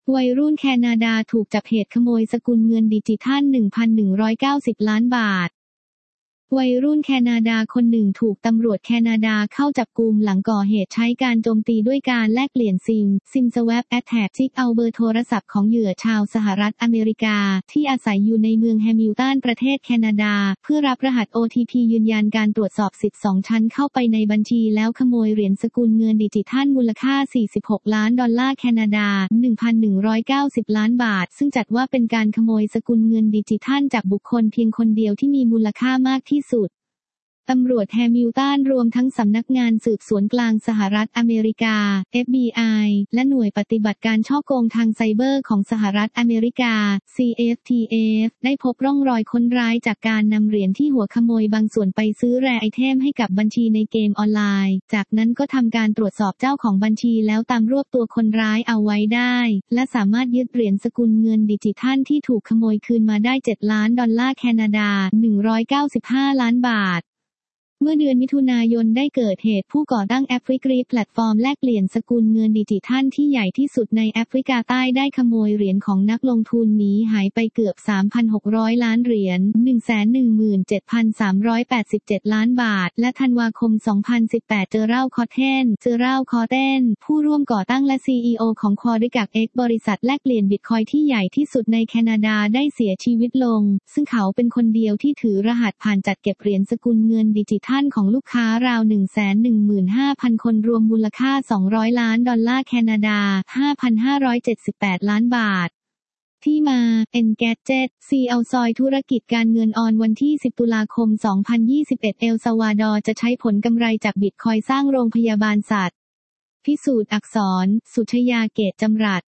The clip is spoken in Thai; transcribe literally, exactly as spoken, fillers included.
วัยรุ่นแคนาดาถูกจับเหตุขโมยสกุลเงินดิจิทัล หนึ่งพันหนึ่งร้อยเก้าสิบ ล้านบาทวัยรุ่นแคนาดาคนหนึ่งถูกตำรวจแคนาดาเข้าจับกุมหลังก่อเหตุใช้การโจมตีด้วยการแลกเปลี่ยนซิมซิมสวปแอทแทกจิกเอาเบอร์โทรศัพท์ของเหยื่อชาวสหรัฐอเมริกาที่อาศัยอยู่ในเมืองแฮมิลตันประเทศแคนาดาเพื่อรับรหัส โอ ที พี ยืนยันการตรวจสอบสิทธิ์สองชั้นเข้าไปในบัญชีแล้วขโมยเหรียญสกุลเงินดิจิทัลมูลค่าสี่สิบหกล้านดอลลาร์แคนาดา หนึ่งพันหนึ่งร้อยเก้าสิบ ล้านบาทซึ่งจัดว่าเป็นการขโมยสกุลเงินดิจิทัลจากบุคคลเพียงคนเดียวที่มีมูลค่ามากที่สุดตำรวจแฮมิลตันรวมทั้งสำนักงานสืบสวนกลางสหรัฐอเมริกา เอฟ บี ไอ และหน่วยปฏิบัติการฉ้อโกงทางไซเบอร์ของสหรัฐอเมริกา ซี เอฟ ที เอฟ ได้พบร่องรอยคนร้ายจากการนำเหรียญที่หัวขโมยบางส่วนไปซื้อแรไอเทมให้กับบัญชีในเกมออนไลน์จากนั้นก็ทำการตรวจสอบเจ้าของบัญชีแล้วตามรวบตัวคนร้ายเอาไว้ได้และสามารถยึดเหรียญสกุลเงินดิจิทัลที่ถูกขโมยคืนมาได้เจ็ดล้านดอลลาร์แคนาดา หนึ่งร้อยเก้าสิบห้า ล้านบาทเมื่อเดือนมิถุนายนได้เกิดเหตุผู้ก่อตั้งแอฟริกรีแพลตฟอร์มแลกเปลี่ยนสกุลเงินดิจิทัลที่ใหญ่ที่สุดในแอฟริกาใต้ได้ขโมยเหรียญของนักลงทุนหนีหายไปเกือบ สามพันหกร้อย ล้านเหรียญ หนึ่งแสนหนึ่งหมื่นเจ็ดพันสามร้อยแปดสิบเจ็ด ล้านบาทและธันวาคม สองพันสิบแปดเจอรัลคอเทนเจอรัลคอเทนผู้ร่วมก่อตั้งและ ซี อี โอ ของคอริกัก X บริษัทแลกเปลี่ยนบิตคอยน์ที่ใหญ่ที่สุดในแคนาดาได้เสียชีวิตลงซึ่งเขาเป็นคนเดียวที่ถือรหัสผ่านจัดเก็บเหรียญสกุลเงินดิจิทัลของลูกค้าราว หนึ่งแสนหนึ่งหมื่นห้าพัน คนรวมมูลค่าสองร้อยล้านดอลลาร์แคนาดา ห้าพันห้าร้อยเจ็ดสิบแปด ล้านบาทที่มา Engadget ซี เอาซอยธุรกิจการเงินออนวันที่สิบตุลาคมสองพันยี่สิบเอ็ดเอลซาวาดอร์จะใช้ผลกำไรจากบิตคอยน์สร้างโรงพยาบาลสัตว์พิสูจน์อักษรสุชยาเกตจำรัด